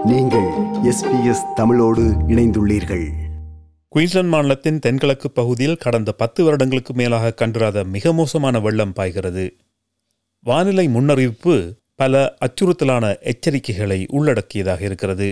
நீங்கள் SBS தமிழோடு இணைந்துள்ளீர்கள். குயின்ஸ்லாந்து மாநிலத்தின் தென்கிழக்கு பகுதியில் கடந்த 10 வருடங்களுக்கு மேலாக கண்டிராத மிக மோசமான வெள்ளம் பாய்கிறது. வானிலை முன்னறிவிப்பு பல அச்சுறுத்தலான எச்சரிக்கைகளை உள்ளடக்கியதாக இருக்கிறது.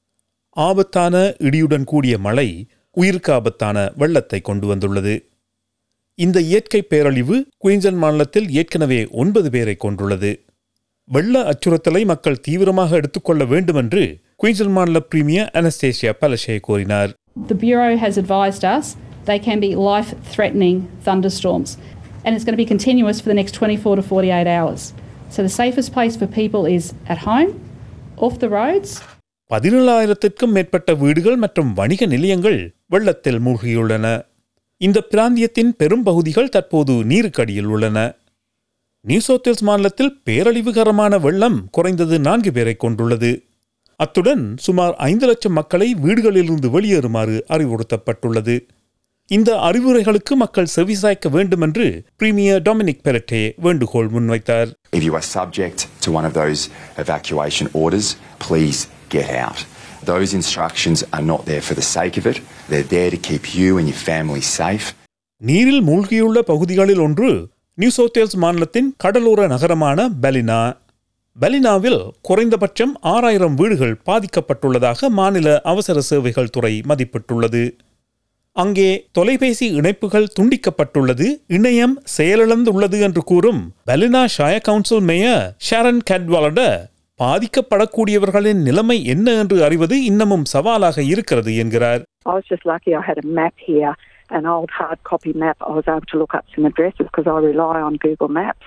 ஆபத்தான இடியுடன் கூடிய மழை உயிருக்கு ஆபத்தான வெள்ளத்தை கொண்டு வந்துள்ளது. இந்த இயற்கை பேரழிவு குயின்ஸ்லாந்து மாநிலத்தில் ஏற்கனவே 9 பேரை கொண்டுள்ளது. வெள்ள அச்சுறுத்தலை மக்கள் தீவிரமாக எடுத்துக்கொள்ள வேண்டும் என்று குயின்ஸ்லாந்து மாநில பிரீமியர் அனஸ்டேசியா பலஷே கூறினார். The Bureau has advised us they can be life-threatening thunderstorms and it's going to be continuous for the next 24 to 48 hours. So the safest place for people is at home, off the roads. 17,000க்கும் மேற்பட்ட வீடுகள் மற்றும் வணிக நிலையங்கள் வெள்ளத்தில் மூழ்கியுள்ளன. இந்த பிராந்தியத்தின் பெரும் பகுதிகள் தற்போது நீருக்கடியில் உள்ளன. நியூ சவுத் வேல்ஸ் மாநிலத்தில் பேரழிவுகரமான வெள்ளம் குறைந்தது 4 பேரை கொண்டுள்ளது. அத்துடன் சுமார் 5 லட்சம் மக்களை வீடுகளிலிருந்து வெளியேறுமாறு அறிவுறுத்தப்பட்டுள்ளது. இந்த அறிவுரைகளுக்கு மக்கள் செவிசாய்க்க வேண்டும் என்று பிரீமியர் டொமினிக் பெரட்டே வேண்டுகோள் முன்வைத்தார். If you are subject to one of those evacuation orders, please get out. Those instructions are not there for the sake of it. They're there to keep you and your family safe. நீரில் மூழ்கியுள்ள பகுதிகளில் ஒன்று new South Wales மாநிலத்தின் கடலோர நகரமான பலினா. பலினாவில் குறைந்தபட்சம் 6,000 வீடுகள் பாதிக்கப்பட்டுள்ளதாக மாநில அவசர சேவைகள் துறை மதிப்பிட்டுள்ளது. அங்கே தொலைபேசி இணைப்புகள் துண்டிக்கப்பட்டுள்ளது, இணையம் செயலிழந்துள்ளது என்று கூறும் Ballina Shire council mayor Sharon Cadwallader பாதிக்கப்படக்கூடியவர்களின் நிலைமை என்ன என்று அறிவது இன்னமும் சவாலாக இருக்கிறது என்கிறார். I was just lucky I had a map here, an old hard copy map. I was able to look up some addresses because I rely on Google Maps.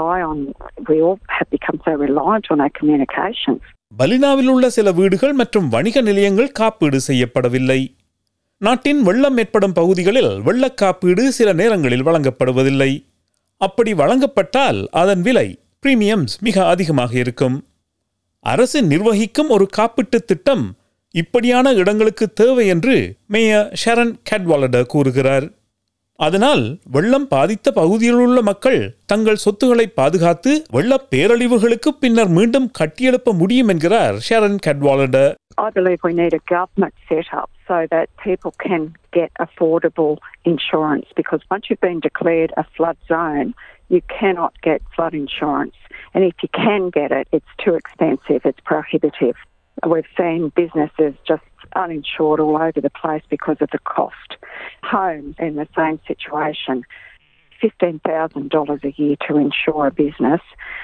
We all have become so reliant on our communications. பலினாவில் உள்ள சில வீடுகள் மற்றும் வணிக நிலையங்கள் காப்பீடு செய்யப்படவில்லை. நாட்டின் வெள்ளம் ஏற்படும் பகுதிகளில் வெள்ள காப்பீடு சில நேரங்களில் வழங்கப்படுவதில்லை. அப்படி வழங்கப்பட்டால் அதன் விலை பிரீமியம்ஸ் மிக அதிகமாக இருக்கும். அரசு நிர்வகிக்கும் ஒரு காப்பீட்டு திட்டம் இப்படியான இடங்களுக்கு தேவை என்று மேயர் ஷாரன் கேட்வாலடர் கூறுகிறார். அதனால் வெள்ளம் பாதித்த பகுதியில் உள்ள மக்கள் தங்கள் சொத்துக்களை பாதுகாத்து வெள்ள பேரழிவுகளுக்கு பின்னர் மீண்டும் கட்டியெழுப்ப முடியும் என்கிறார் Sharon Cadwallader. I believe we need a government set up so that people can get affordable insurance, because once you've been declared a flood zone, you cannot get flood insurance. And if you can get it, it's too expensive, it's prohibitive. We've seen businesses just uninsured all over the place because of the cost. Homes in the same situation. $15,000 a year to insure a business.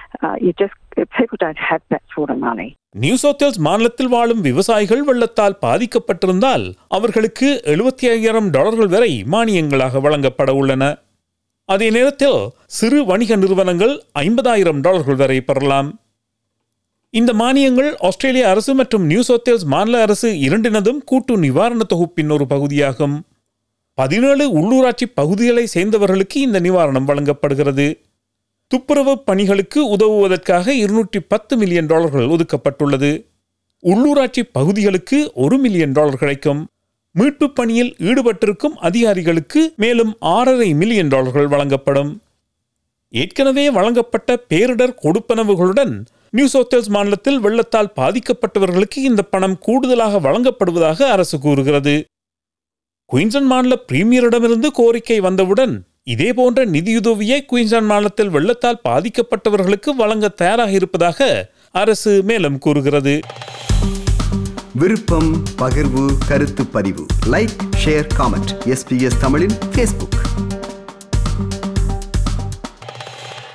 People don't have that sort of money. New South Wales மாநிலத்தில் வாழும் விவசாயிகள் வெள்ளத்தால் பாதிக்கப்பட்டிருந்தால் அவர்களுக்கு $75,000 வரை மானியங்களாக வழங்கப்பட உள்ளன. அதே நேரத்தில் சிறு வணிக நிறுவனங்கள் $50,000 வரை பெறலாம். இந்த மானியங்கள் ஆஸ்திரேலிய அரசு மற்றும் நியூ சவுத் வேல்ஸ் மாநில அரசு இரண்டினதும் கூட்டு நிவாரண தொகுப்பின் ஒரு பகுதியாகும். 17 உள்ளூராட்சி பகுதிகளை சேர்ந்தவர்களுக்கு இந்த நிவாரணம் வழங்கப்படுகிறது. துப்புரவு பணிகளுக்கு உதவுவதற்காக $210 மில்லியன் ஒதுக்கப்பட்டுள்ளது. உள்ளூராட்சி பகுதிகளுக்கு $1 மில்லியன் கிடைக்கும். மீட்பு பணியில் ஈடுபட்டிருக்கும் அதிகாரிகளுக்கு மேலும் $6.5 மில்லியன் வழங்கப்படும். ஏற்கனவே வழங்கப்பட்ட பேரிடர் கொடுப்பனவுகளுடன் நியூ சவுத் வேல்ஸ் மாநிலத்தில் வெள்ளத்தால் பாதிக்கப்பட்டவர்களுக்கு இந்த பணம் கூடுதலாக வழங்கப்படுவதாக அரசு கூறுகிறது. குயின்ஸ்லாந்து மாநில பிரீமியரிடமிருந்து கோரிக்கை வந்தவுடன் இதேபோன்ற நிதியுதவியை குயின்ஸ்லாந்து மாநிலத்தில் வெள்ளத்தால் பாதிக்கப்பட்டவர்களுக்கு வழங்க தயாராக இருப்பதாக அரசு மேலும் கூறுகிறது. விருப்பம், பகிர்வு, கருத்து பதிவு, லைக், ஷேர், காமெண்ட். SBS தமிழின் Facebook.